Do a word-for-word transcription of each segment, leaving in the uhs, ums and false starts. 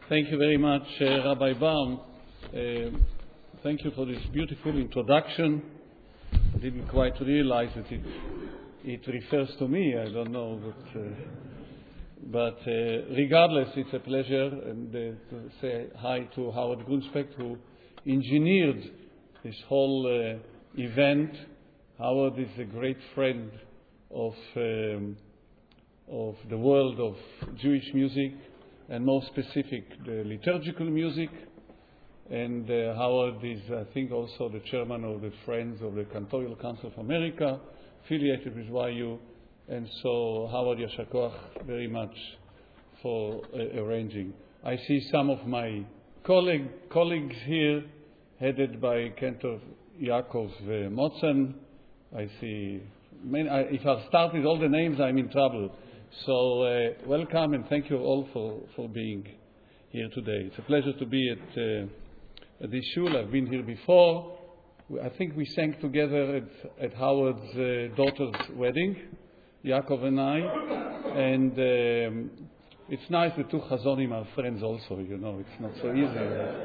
Thank you very much, uh, Rabbi Baum. Uh, thank you for this beautiful introduction. I didn't quite realize that it, it refers to me. I don't know, but, uh, but uh, regardless, it's a pleasure and uh, to say hi to Howard Grunspecht, who engineered this whole uh, event. Howard is a great friend of um, of the world of Jewish music, and more specific, the liturgical music. And uh, Howard is, I think, also the chairman of the Friends of the Cantorial Council of America, affiliated with Y U. And so, Howard, yasher koach very much for uh, arranging. I see some of my colleague, colleagues here, headed by Cantor Yaakov uh, Motzen. I see, many, I, if I start with all the names, I'm in trouble. So uh, welcome and thank you all for, for being here today. It's a pleasure to be at, uh, at this shul. I've been here before. I think we sang together at, at Howard's uh, daughter's wedding, Yaakov and I. And um, it's nice the two Chazonim are friends also, you know, it's not so easy.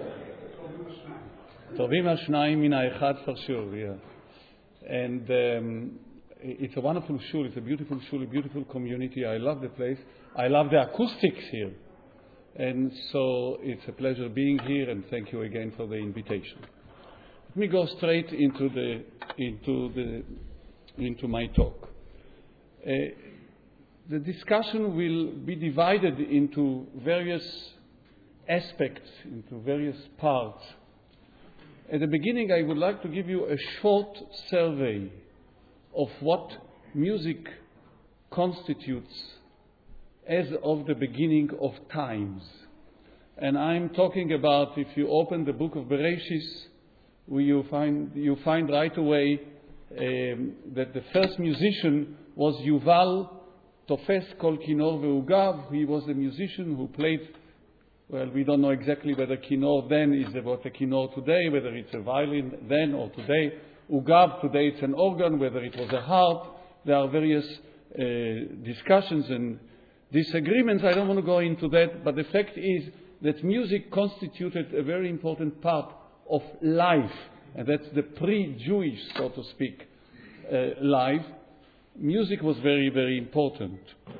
Tovim hashnayim min ha'echad for sure, yeah. And um, it's a wonderful shul, it's a beautiful shul, a beautiful community. I love the place. I love the acoustics here. And so it's a pleasure being here, and thank you again for the invitation. Let me go straight into the into the into my talk. Uh, the discussion will be divided into various aspects, into various parts. At the beginning, I would like to give you a short survey of what music constitutes as of the beginning of times. And I'm talking about, if you open the book of Bereshis, where you find, you find right away um, that the first musician was Yuval Tofes Kol Kinor Ve'ugav. He was a musician who played, well, we don't know exactly whether Kinor then is what a Kinor today, whether it's a violin then or today. Ugav, today it's an organ, whether it was a harp. There are various uh, discussions and disagreements. I don't want to go into that, but the fact is that music constituted a very important part of life, and that's the pre-Jewish, so to speak, uh, life. Music was very, very important.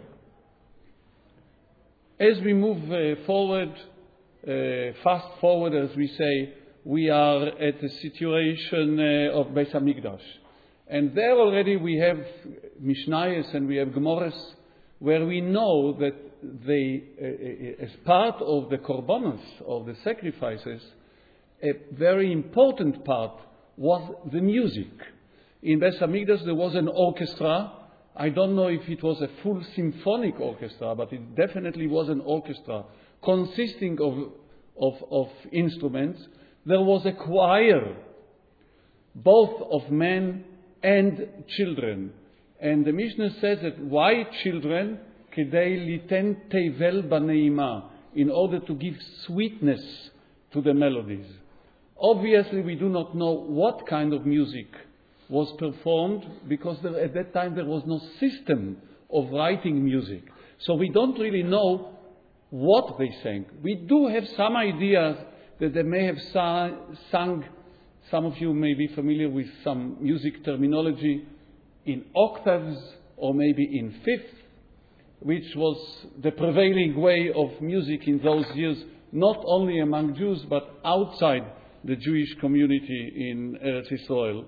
As we move uh, forward, uh, fast forward, as we say, we are at the situation uh, of Beis HaMikdash. And there already we have Mishnayos and we have Gemores, where we know that they, uh, as part of the korbanos, of the sacrifices, a very important part was the music. In Beis HaMikdash there was an orchestra. I don't know if it was a full symphonic orchestra, but it definitely was an orchestra consisting of, of, of instruments. There was a choir, both of men and children. And the Mishnah says that why children? Kedei liten tevel baneima, in order to give sweetness to the melodies. Obviously, we do not know what kind of music was performed, because there, at that time there was no system of writing music. So we don't really know what they sang. We do have some ideas that they may have sung, sung, some of you may be familiar with some music terminology, in octaves or maybe in fifth, which was the prevailing way of music in those years, not only among Jews but outside the Jewish community in Eretz Israel.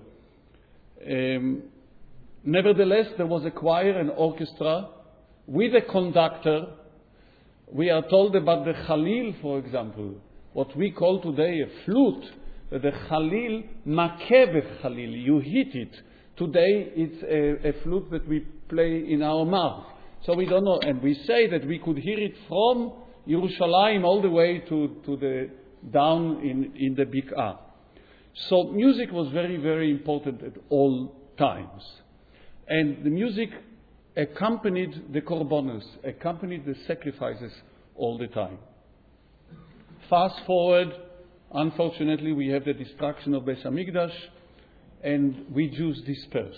Um, nevertheless, there was a choir and orchestra with a conductor. We are told about the Khalil, for example, what we call today a flute, the Khalil, makeh Khalil, you hit it. Today it's a, a flute that we play in our mouth. So we don't know, and we say that we could hear it from Yerushalayim all the way to, to the down in, in the Bik'ah. So music was very, very important at all times. And the music accompanied the korbanos, accompanied the sacrifices all the time. Fast forward, unfortunately, we have the destruction of Beis HaMikdash, and we Jews disperse.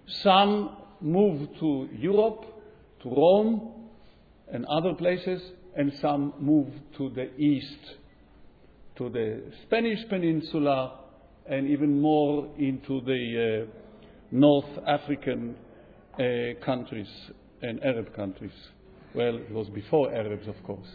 Some move to Europe, to Rome, and other places, and some moved to the east, to the Spanish Peninsula, and even more into the uh, North African uh, countries and Arab countries. Well, it was before Arabs, of course.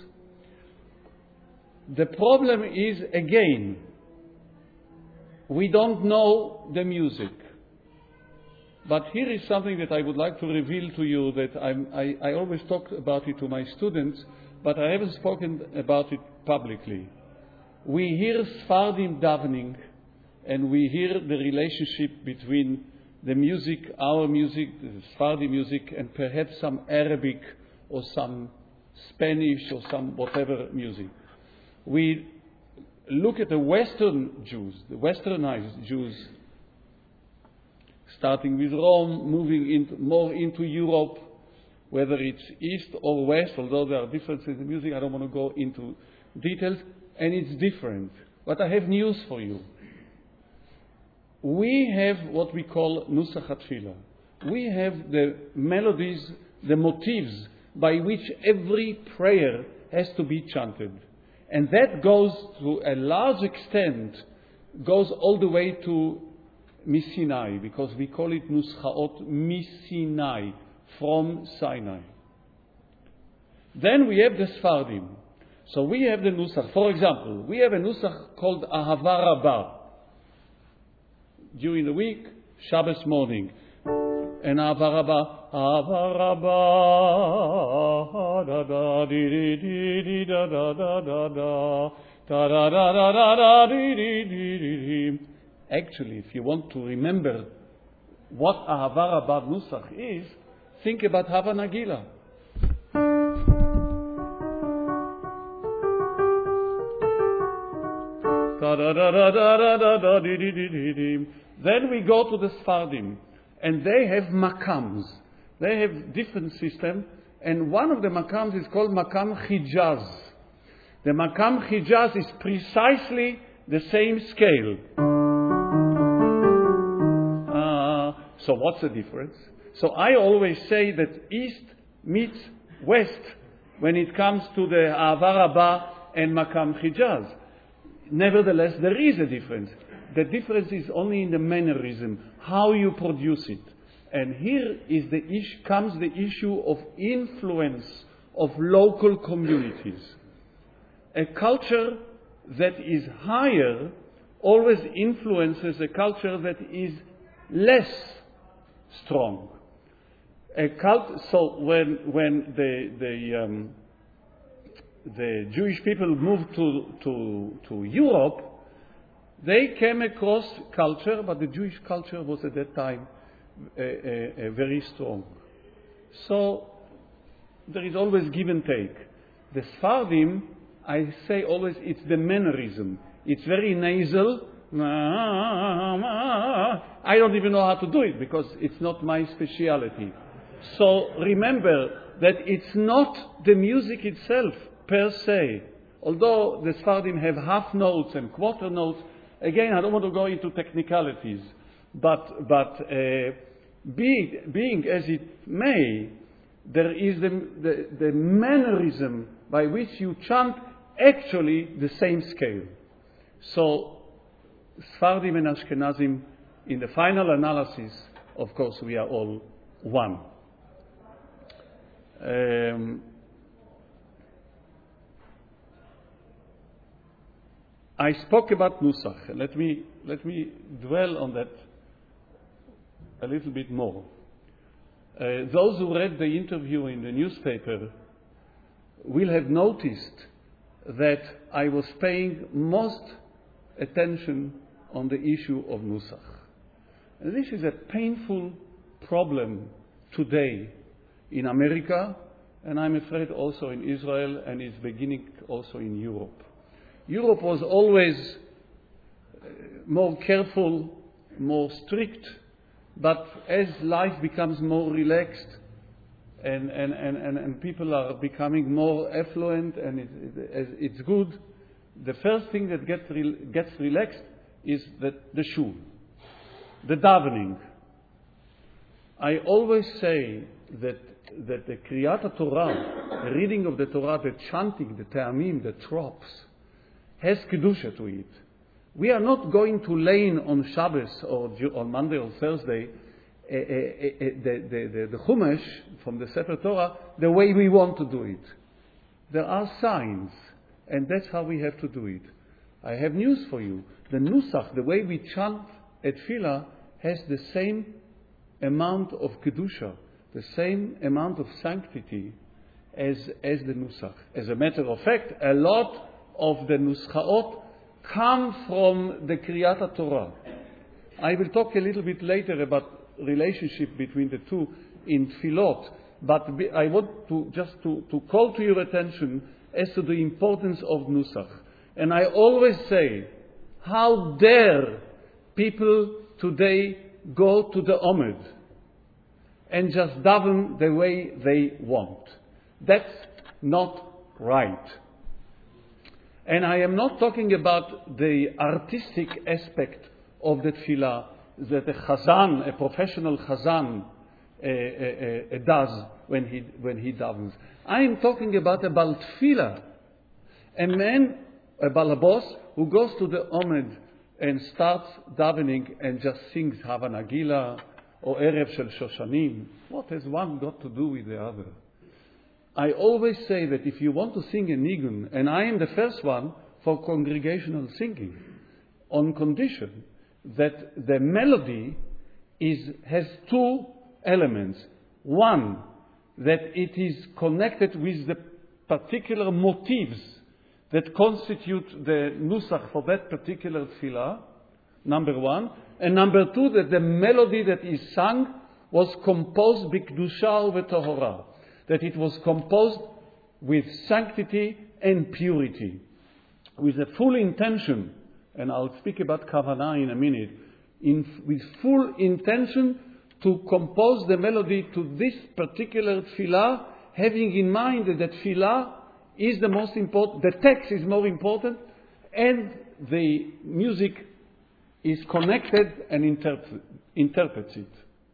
The problem is, again, we don't know the music. But here is something that I would like to reveal to you that I'm, I, I always talk about it to my students, but I haven't spoken about it publicly. We hear Sephardim davening, and we hear the relationship between the music, our music, the Sephardi music, and perhaps some Arabic or some Spanish or some whatever music. We look at the Western Jews, the Westernized Jews, starting with Rome, moving into, more into Europe, whether it's East or West, although there are differences in music, I don't want to go into details, and it's different. But I have news for you. We have what we call Nusach HaTfilah. We have the melodies, the motifs by which every prayer has to be chanted. And that goes to a large extent, goes all the way to Misinai, because we call it Nuschaot Misinai, from Sinai. Then we have the Sephardim. So we have the Nusach. For example, we have a Nusach called Ahava Rabbah. During the week, Shabbos morning. And Ahava Rabbah, Ahava Rabbah, da da di di di di da da da da da, da da da da da da di di di di. Actually, if you want to remember what Ahava Rabbah Nusach is, think about Hava Nagila. Then we go to the Sephardim, and they have makams. They have different system, and one of the makams is called makam Hijaz. The makam Hijaz is precisely the same scale. Uh, so what's the difference? So I always say that East meets West when it comes to the Ahava Rabbah and makam Hijaz. Nevertheless, there is a difference. The difference is only in the mannerism, how you produce it. And here is the ish, comes the issue of influence of local communities. A culture that is higher always influences a culture that is less strong. A cult, so when when the the um, the Jewish people moved to, to, to Europe, they came across culture, but the Jewish culture was at that time uh, uh, uh, very strong. So there is always give and take. The Sephardim, I say always, it's the mannerism. It's very nasal. I don't even know how to do it because it's not my speciality. So remember that it's not the music itself per se. Although the Sephardim have half notes and quarter notes, again, I don't want to go into technicalities, but but uh, being, being as it may, there is the, the, the mannerism by which you chant actually the same scale. So Sephardim and Ashkenazim, in the final analysis, of course, we are all one. Um, I spoke about Nusach. Let me, let me dwell on that a little bit more. Uh, those who read the interview in the newspaper will have noticed that I was paying most attention on the issue of Nusach. And this is a painful problem today in America, and I'm afraid also in Israel, and it's beginning also in Europe. Europe was always more careful, more strict, but as life becomes more relaxed and, and, and, and, and people are becoming more affluent and it, it, it's good, the first thing that gets, re, gets relaxed is the, the shul, the davening. I always say that that the Kriyat Torah, the reading of the Torah, the chanting, the ta'amim, the tropes, has kedusha to it. We are not going to lay on Shabbos or on Monday or Thursday uh, uh, uh, the, the, the, the Chumash from the Sefer Torah the way we want to do it. There are signs, and that's how we have to do it. I have news for you. The Nusach, the way we chant at Tefillah, has the same amount of kedusha, the same amount of sanctity as, as the Nusach. As a matter of fact, a lot of the Nuschaot come from the Kriyat Torah. I will talk a little bit later about relationship between the two in Tfilot, but I want to just to, to call to your attention as to the importance of Nusach. And I always say, how dare people today go to the Omed and just daven the way they want? That's not right. And I am not talking about the artistic aspect of the tefillah that a chazan, a professional chazan, uh, uh, uh, does when he when he davens. I am talking about a bal tefillah, a man, a balabos, who goes to the Omed and starts davening and just sings Hava Nagila or Erev Shel Shoshanim. What has one got to do with the other? I always say that if you want to sing a nigun, and I am the first one for congregational singing, on condition that the melody is, has two elements. One, that it is connected with the particular motifs that constitute the nusach for that particular tefillah, number one. And number two, that the melody that is sung was composed b'kedusha u'b'tohora, that it was composed with sanctity and purity, with a full intention, and I'll speak about kavanah in a minute, in, with full intention to compose the melody to this particular tefillah, having in mind that the tefillah is the most important, the text is more important, and the music is connected and interpret, interprets it.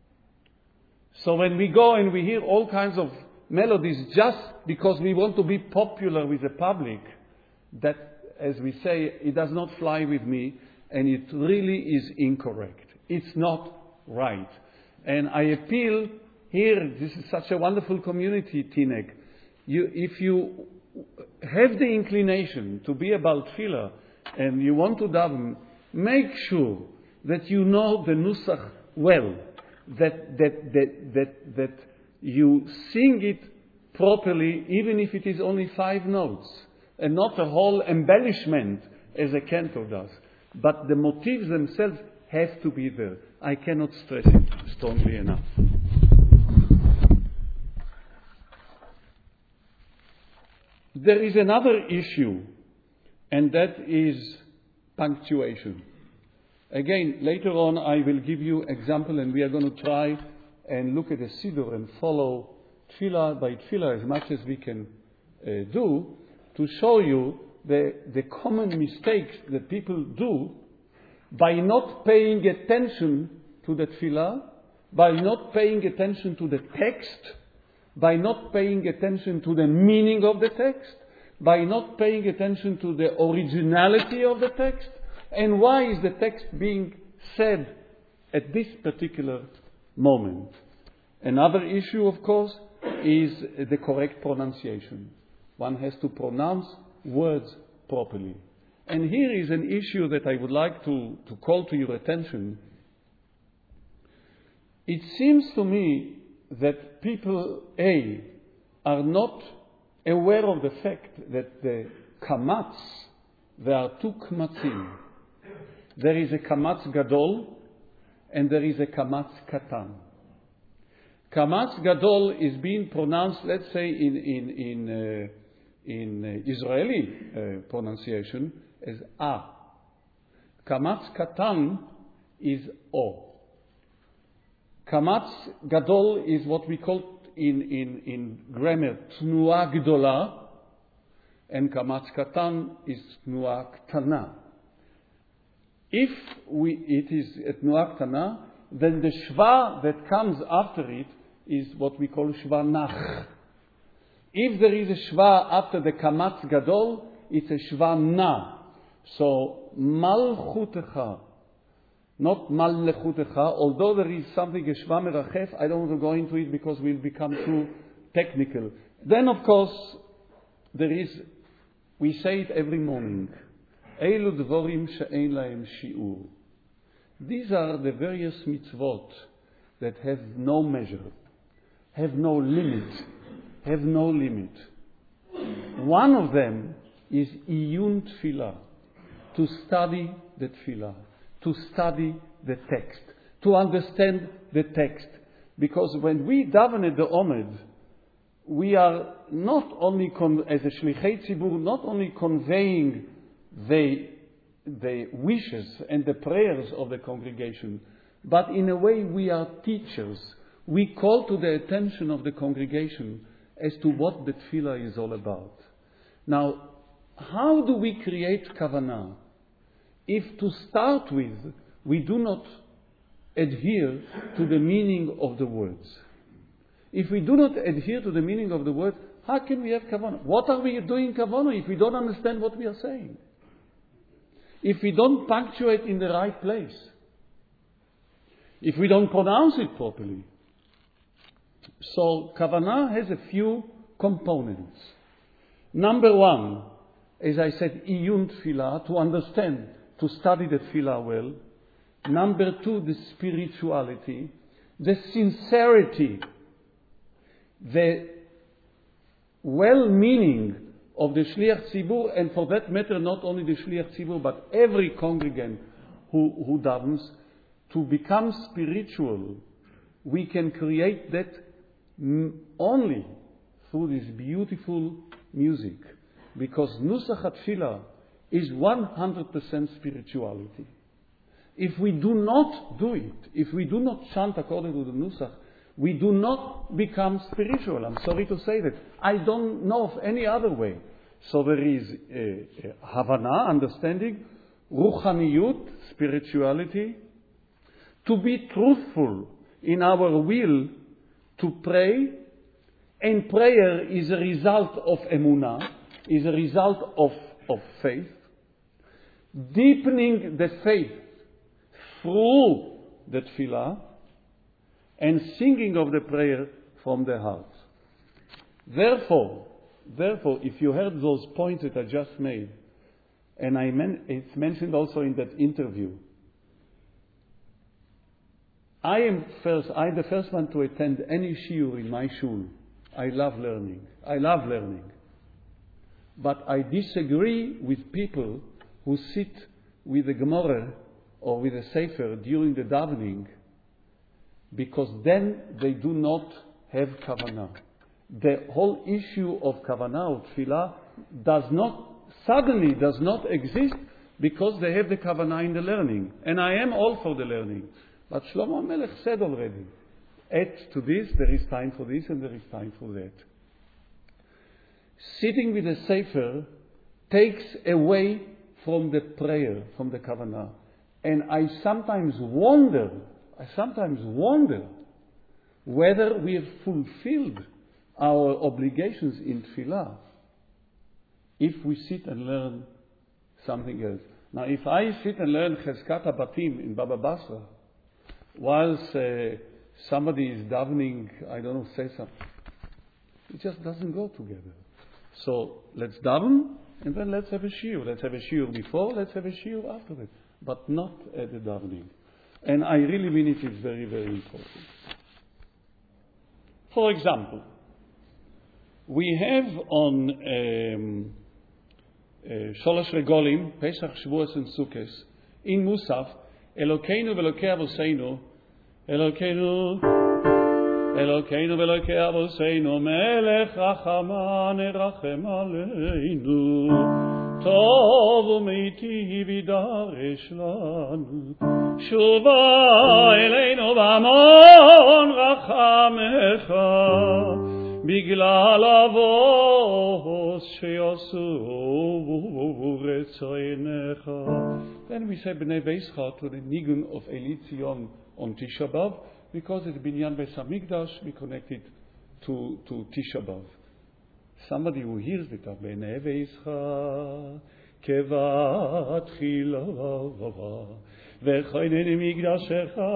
So when we go and we hear all kinds of melodies just because we want to be popular with the public, that, as we say, it does not fly with me, and it really is incorrect. It's not right. And I appeal here, this is such a wonderful community, Teaneck. You, if you have the inclination to be a Bal Tefillah and you want to daven, make sure that you know the Nusach well, that, that, that, that, that you sing it properly, even if it is only five notes, and not a whole embellishment as a cantor does. But the motifs themselves have to be there. I cannot stress it strongly enough. There is another issue, and that is punctuation. Again, later on I will give you example, and we are going to try and look at the Siddur and follow tefillah by tefillah as much as we can uh, do, to show you the, the common mistakes that people do by not paying attention to the tefillah, by not paying attention to the text, by not paying attention to the meaning of the text, by not paying attention to the originality of the text, and why is the text being said at this particular moment. Another issue, of course, is the correct pronunciation. One has to pronounce words properly. And here is an issue that I would like to, to call to your attention. It seems to me that people, A, are not aware of the fact that the kamatz, there are two kamatzim. There is a kamatz gadol and there is a kamatz katan. Kamatz gadol is being pronounced, let's say, in in in uh, in uh, Israeli uh, pronunciation as a. Kamatz katan is o. Kamatz gadol is what we call in in in grammar tnua gdola, and kamatz katan is tnua ktana. If we it is tnua ktana, then the shva that comes after it is what we call Shvanach. If there is a Shva after the Kamatz Gadol, it's a Shvana. So, Malchutecha, not Mallechutecha, although there is something, a Shva Merachef, I don't want to go into it because we'll become too technical. Then, of course, there is, we say it every morning, Eilu Dvorim She'ein Lahem Shi'ur. These are the various mitzvot that have no measure, have no limit, have no limit. One of them is Iyun Tfilah, to study the Tfilah, to study the text, to understand the text. Because when we daven at the Omed, we are not only, con- as a Shlichei Tzibur, not only conveying the, the wishes and the prayers of the congregation, but in a way we are teachers. We call to the attention of the congregation as to what the Tfilah is all about. Now, how do we create kavanah if to start with we do not adhere to the meaning of the words? If we do not adhere to the meaning of the words, how can we have kavanah? What are we doing kavanah if we don't understand what we are saying? If we don't punctuate in the right place? If we don't pronounce it properly? So kavanah has a few components. Number one, as I said, iyun tefillah, to understand, to study the tefillah well. Number two, the spirituality, the sincerity, the well-meaning of the Shliach Tzibur, and for that matter, not only the Shliach Tzibur, but every congregant who, who davens, to become spiritual. We can create that only through this beautiful music, because Nusach HaTfilah is one hundred percent spirituality. If we do not do it, if we do not chant according to the Nusach, we do not become spiritual. I'm sorry to say that. I don't know of any other way. So there is uh, uh, Havana, understanding, Ruchaniyut, spirituality, to be truthful in our will to pray, and prayer is a result of emunah, is a result of, of faith, deepening the faith through the tefillah, and singing of the prayer from the heart. Therefore, therefore, if you heard those points that I just made, and I men- it's mentioned also in that interview, I am first, I'm the first one to attend any shiur in my shul. I love learning. I love learning. But I disagree with people who sit with the Gemara or with the Sefer during the davening, because then they do not have kavanah. The whole issue of kavanah or tefillah does not, suddenly does not exist because they have the kavanah in the learning. And I am all for the learning. But Shlomo Melech said already, add to this, there is time for this and there is time for that. Sitting with a Sefer takes away from the prayer, from the kavanah. And I sometimes wonder, I sometimes wonder whether we have fulfilled our obligations in tefillah if we sit and learn something else. Now, if I sit and learn Cheskat HaBatim in Baba Basra, whilst uh, somebody is davening, I don't know, say something, it just doesn't go together. So let's daven, and then let's have a shiur. Let's have a shiur before, let's have a shiur after it, but not at the davening. And I really mean it is very, very important. For example, we have on um, uh, Sholosh Regolim, Pesach, Shavuos, and Sukkot, in Musaf, Elokeinu v'Elokei Avoseinu, Elokeinu, Elokeinu v'Elokei Avoseinu, Melech Rachaman Erachem Aleinu, Tov u'Meitiv Yidaresh Lanu, Shuva Eleinu v'Amon Rachamecha, Biglal Avos Sheyosu Retzoinecha. Then we say B'nei Beischa to the Nigun of Eli Tzion on Tisha B'Av, Because it's Binyan Beis HaMikdash, we connect it to, to Tisha B'Av. Somebody who hears it, B'nei Veischa, Kevat Chila, V'choineni Migdashecha,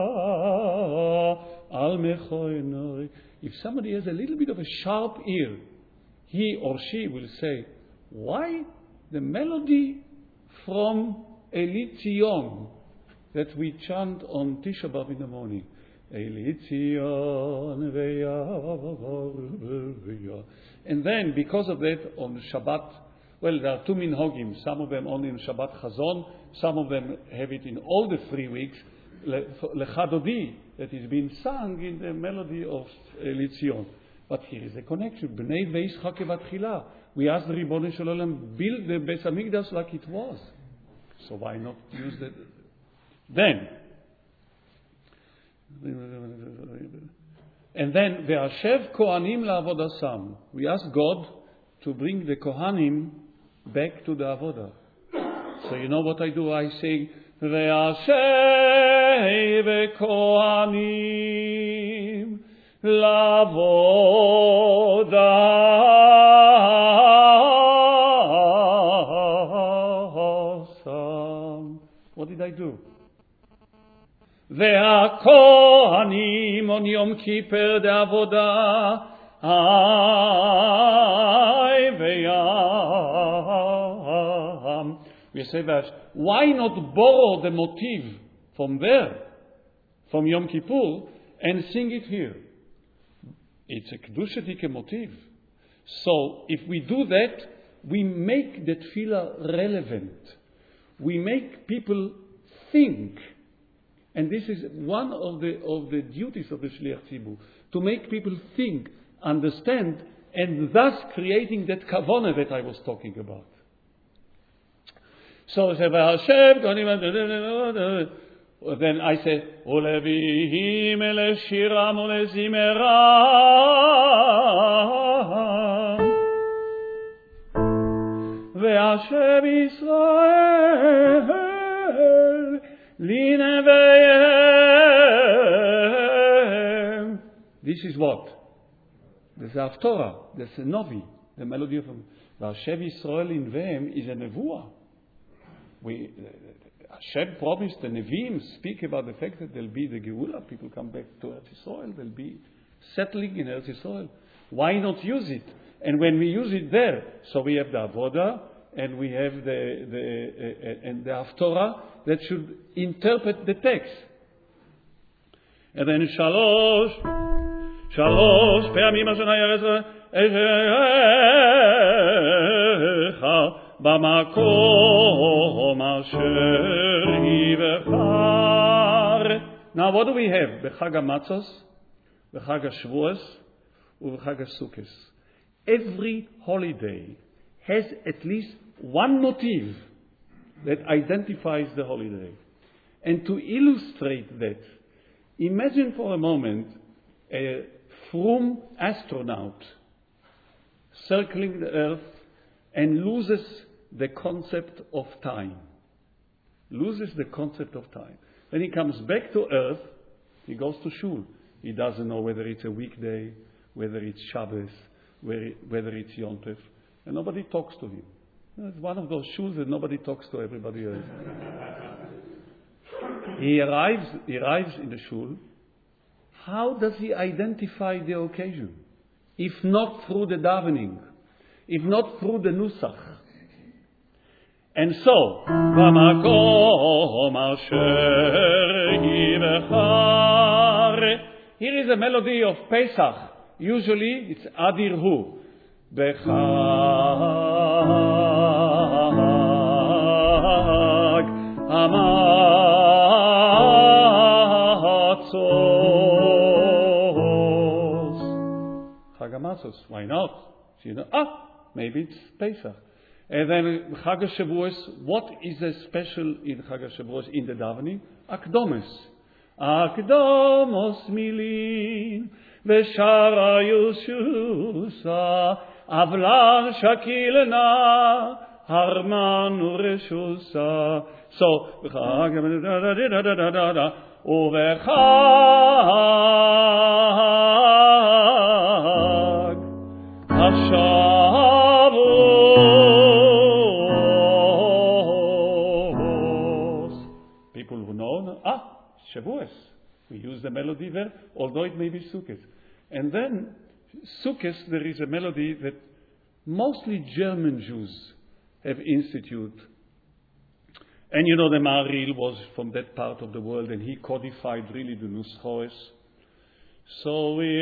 Al Mechoinoi. If somebody has a little bit of a sharp ear, he or she will say, why the melody from Eli Tzion that we chant on Tisha B'Av in the morning? Eli Tzion ve'yavor. And then, because of that, on Shabbat, well, there are two minhagim. Some of them only in Shabbat Chazon, some of them have it in all the three weeks. Lechadodi, that is being sung in the melody of Eli Tzion. But here is a connection. B'nei Veischa kevat chila. We ask the Ribono Shel Olam build the Beis Hamikdash like it was. So why not use that? Then, and then ve'ashev kohanim la'avodasam. We ask God to bring the kohanim back to the avodah. So you know what I do? I say ve'ashev kohanim la'avodasam. What did I do? והכהנים on Yom Kippur דעבודה ay v'yam. We say that, why not borrow the motif from there, from Yom Kippur, and sing it here? It's a Kedushatik motif. So if we do that, we make the tefillah relevant. We make people think. And this is one of the of the duties of the Shliach Tzibur, to make people think, understand, and thus creating that kavanah that I was talking about. So then I say, Ulevihim ele shiram ulezimeram ve'ashem Yisrael This is what? This is Haftorah. That's a Novi, the melody of Hashem Yisrael in Vehem is a Nevuah. We, Hashem promised the Nevi'im speak about the fact that there'll be the Geula, people come back to Eretz Yisrael, they'll be settling in Eretz Yisrael. Why not use it? And when we use it there, so we have the Avodah, and we have the the uh, and the Haftorah that should interpret the text. And then Shalosh, Shalosh, Pe'amim Ashana Yerezer, Ezecha, B'makom Asher Yivechar. Now what do we have? B'Chag HaMatzos, B'Chag HaShavuos, U'B'Chag HaSukkos. Every holiday has at least one motif that identifies the holiday. And to illustrate that, imagine for a moment a Frum astronaut circling the Earth and loses the concept of time. Loses the concept of time. When he comes back to Earth, he goes to shul. He doesn't know whether it's a weekday, whether it's Shabbos, whether it's Yom Tov. And nobody talks to him. It's one of those shuls that nobody talks to everybody else. he arrives he arrives in the shul. How does he identify the occasion? If not through the davening, if not through the nusach. And so, here is a melody of Pesach. Usually it's Adir Hu. Bechag Hamatzos. Chag Hamatzos. Why not? So you know, ah, maybe it's Pesach. And then Chag HaShavuos. What is a special in Chag HaShavuos in the davening? Akdomes. Akdomos milin v'shara Yushusa. Avlan shakilna Harman ureshusa. So, v'chag, uvechag, Hashavos. People who know, ah, Shavuos. We use the melody there, although it may be Sukkot. And then, Sukkot, there is a melody that mostly German Jews have instituted. And you know, the Maharil was from that part of the world, and he codified really the Nuschoes. So we,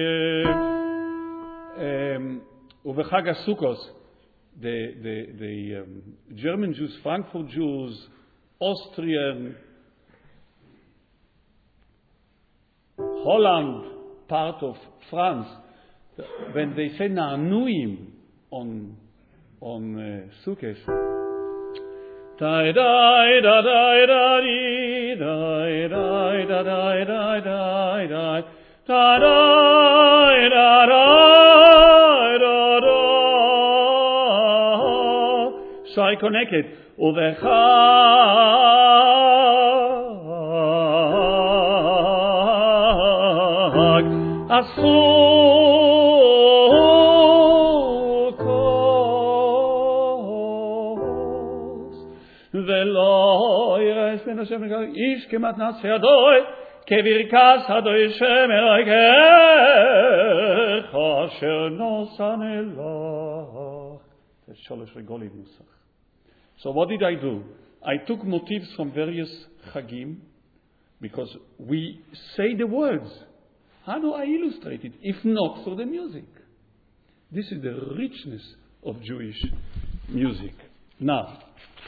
Uvechag uh, Sukkos, the the the um, German Jews, Frankfurt Jews, Austrian, Holland, part of France, when they say Na'anuim on on uh, Sukkot. Die die da die da die die die da die die die die da die da die da da. So I connect it. Uvechag asukos velo yiras min Hashem ish kematnas yadoy kevirkas hadoy Shem elokecha asher nosan elach. That's sholosh regolim nusach. So what did I do? I took motifs from various chagim, because we say the words. How do I illustrate it, if not for the music? This is the richness of Jewish music. Now,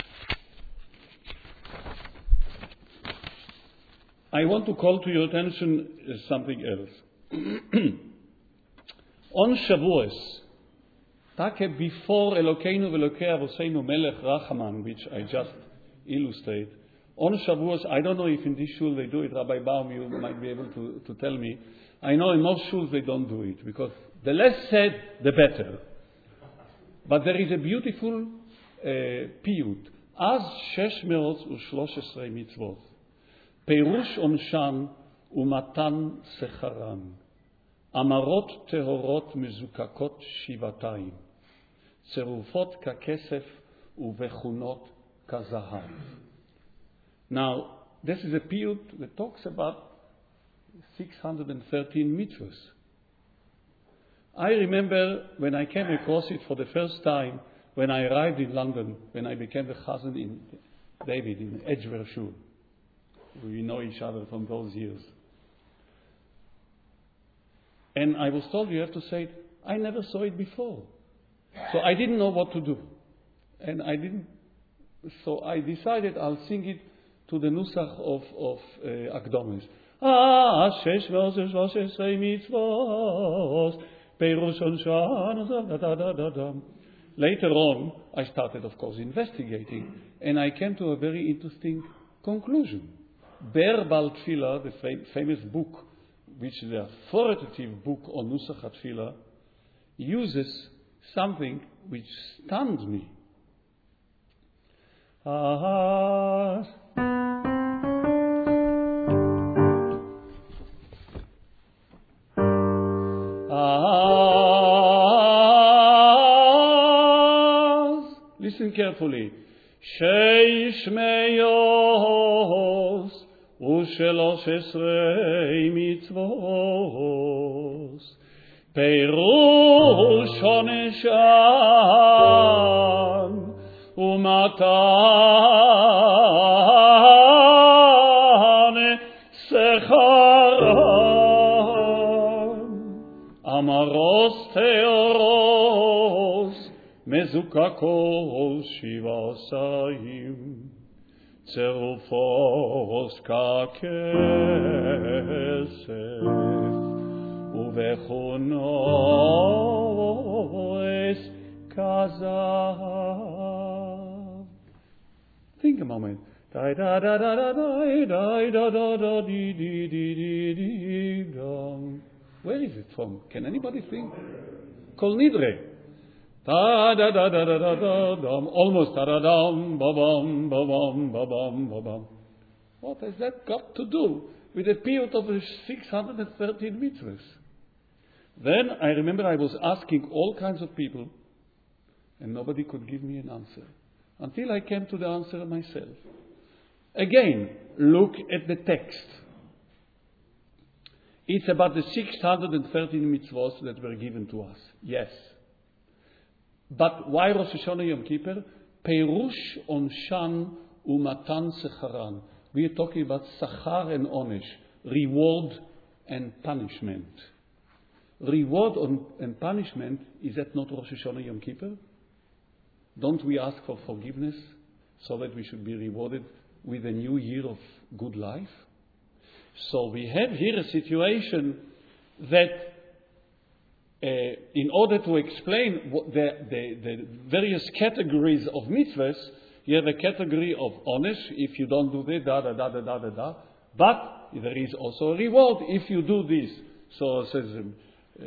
I want to call to your attention uh, something else. On Shavuos, Take before Elokeinu v'Elokei Avoseinu Melech Rachaman, which I just illustrate, on Shavuos, I don't know if in this shul they do it, Rabbi Baum, you might be able to, to tell me. I know in most shuls they don't do it, because the less said, the better. But there is a beautiful uh, piyut. Az shesh meot u'shlosh esrei mitzvot. Perush onshan u'matan secharan. Amarot tehorot mezukakot shivatayim. Tzerufot kakesef uvechunot kazahav. Now, this is a piyut that talks about six hundred thirteen mitzvahs. I remember when I came across it for the first time, when I arrived in London, when I became the chazan in David, in Edgware Shul. We know each other from those years. And I was told, you have to say it. I never saw it before. So I didn't know what to do. And I didn't, so I decided I'll sing it to the nusach of, of uh, Akdomis. Ah, shesh v'oseh shlosh esrei mitzvos, perush onshan, da da da da da. Later on, I started, of course, investigating, and I came to a very interesting conclusion. Ber Bal Tfilah, the fam- famous book, which is the authoritative book on Nusach HaTfilah, uses something which stunned me. Ah, listen carefully. Sheish meyos ושלוש עשרה מצוות פירוש עונשן ומתן שכרן אמרוס תאורוס מזוקקות שבע עשרים Tzerufos kakesef uvechunos kazav. Think a moment. Da da da da da da da da da da di di di di di dum. Where is it from? Can anybody think? Kol Nidre. Ta da da da da da da dum, almost ta da dum, ba bum, ba bum, ba bum, ba bum. What has that got to do with the period of the six hundred thirteen mitzvahs? Then I remember I was asking all kinds of people, and nobody could give me an answer, until I came to the answer myself. Again, look at the text. It's about the six hundred thirteen mitzvahs that were given to us. Yes. But why Rosh Hashanah Yom Kippur? Perush onshan umatan secharan. We are talking about sachar and onesh, reward and punishment. Reward and punishment, is that not Rosh Hashanah Yom Kippur? Don't we ask for forgiveness so that we should be rewarded with a new year of good life? So we have here a situation that Uh, in order to explain what the, the, the various categories of mitzvahs, you have a category of onesh, if you don't do this, da da da da da da da. But there is also a reward if you do this. So it says um, uh,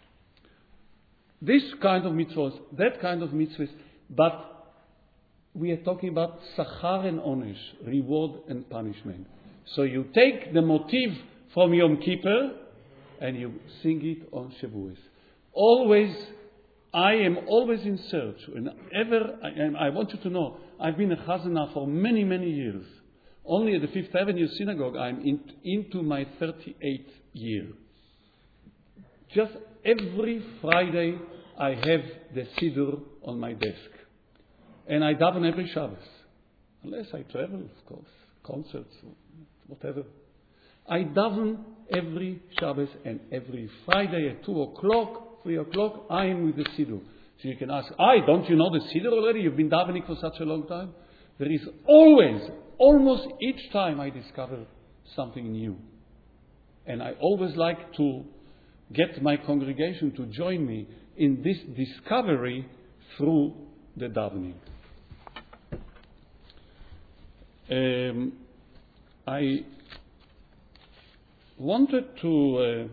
this kind of mitzvahs, that kind of mitzvahs. But we are talking about sachar and onesh, reward and punishment. So you take the motif from Yom Kippur and you sing it on Shavuos. Always, I am always in search. Whenever I am, I want you to know, I've been a chazanah for many, many years. Only at the Fifth Avenue Synagogue, I'm in, into my thirty-eighth year. Just every Friday, I have the Siddur on my desk. And I daven every Shabbos. Unless I travel, of course, concerts, whatever. I daven every Shabbos and every Friday at two o'clock, three o'clock, I am with the Siddur. So you can ask, "Aye, don't you know the Siddur already? You've been davening for such a long time." There is always, almost each time I discover something new. And I always like to get my congregation to join me in this discovery through the davening. Um, I wanted to... Uh,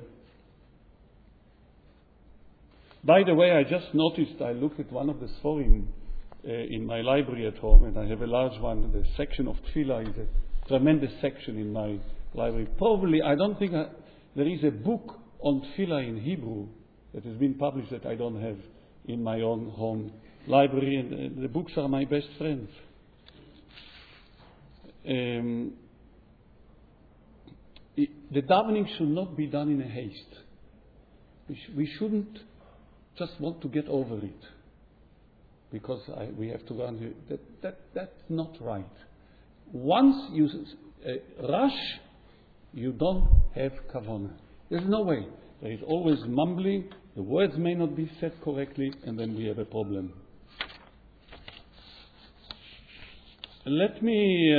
By the way, I just noticed, I looked at one of the Sforim uh, in my library at home, and I have a large one. The section of Tefillah is a tremendous section in my library. Probably, I don't think I, there is a book on Tefillah in Hebrew that has been published that I don't have in my own home library, and uh, the books are my best friends. Um, it, the davening should not be done in a haste. We, sh- we shouldn't just want to get over it because I, we have to run here. That, that, that's not right. Once you uh, rush, you don't have kavanah. There's no way. There is always mumbling, the words may not be said correctly, and then we have a problem. Let me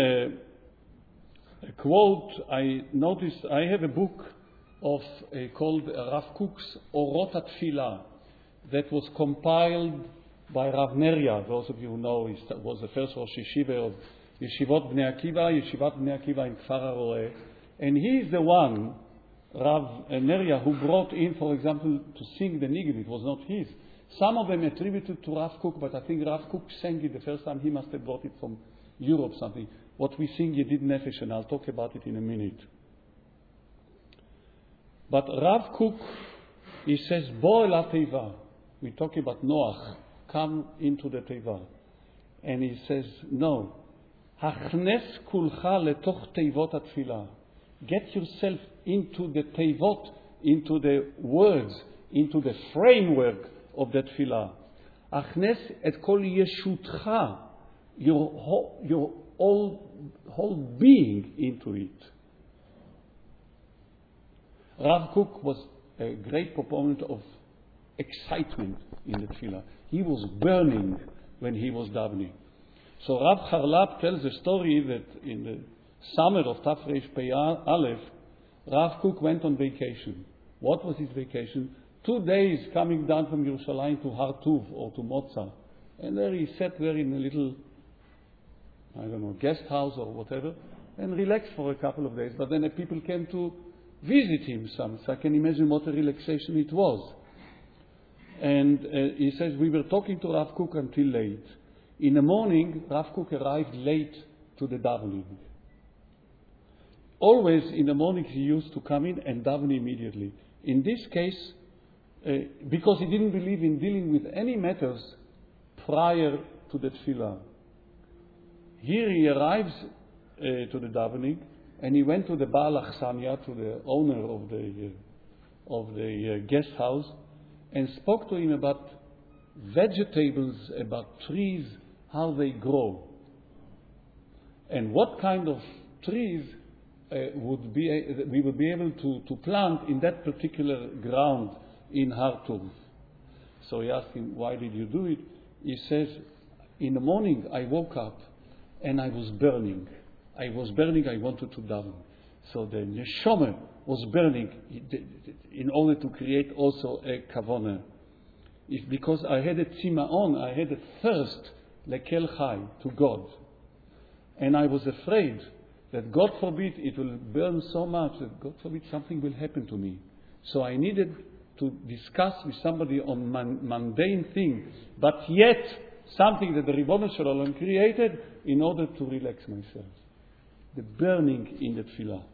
uh, quote, I noticed, I have a book of uh, called Rav Kook's Orot HaTfilah, that was compiled by Rav Neria. Those of you who know, he was the first Rosh Yeshiva of Yeshivot Bnei Akiva, Yeshivat Bnei Akiva in Kfar HaRoeh. And he is the one, Rav Neria, who brought in, for example, to sing the Niggun. It was not his. Some of them attributed to Rav Kook, but I think Rav Kook sang it the first time. He must have brought it from Europe, something. What we sing, Yedid Nefesh, and I'll talk about it in a minute. But Rav Kook, he says, Bo el HaTeiva. We talk about Noach, come into the Teiva. And he says, no. Hachnes kulcha letoch teivot atfilah. Get yourself into the teivot, into the words, into the framework of the tefillah. Hachnes et kol yeshutcha, your whole, your whole, whole being into it. Rav Kook was a great proponent of excitement in the tefillah. He was burning when he was davening. So Rav Charlap tells a story that in the summer of Tafresh Pei Aleph, Rav Kook went on vacation. What was his vacation? Two days coming down from Yerushalayim to Hartuv or to Motza. And there he sat there in a little, I don't know, guest house or whatever, and relaxed for a couple of days. But then the people came to visit him some. So I can imagine what a relaxation it was. And uh, he says, we were talking to Rav Kook until late. In the morning, Rav Kook arrived late to the davening. Always in the morning he used to come in and daven immediately. In this case, uh, because he didn't believe in dealing with any matters prior to the tefillah. Here he arrives uh, to the davening, and he went to the Baal Achsania, to the owner of the uh, of the uh, guest house, and spoke to him about vegetables, about trees, how they grow, and what kind of trees uh, would be uh, we would be able to, to plant in that particular ground in Har Turv. So he asked him, why did you do it? He says, in the morning I woke up and I was burning. I was burning, I wanted to daven. So the neshama was burning in order to create also a kavanah. It's because I had a tzimaon, I had a thirst, lekel chai, to God. And I was afraid that God forbid it will burn so much that God forbid something will happen to me. So I needed to discuss with somebody on man, mundane things, but yet something that the Ribono Shel Olam created in order to relax myself. The burning in the tefillah.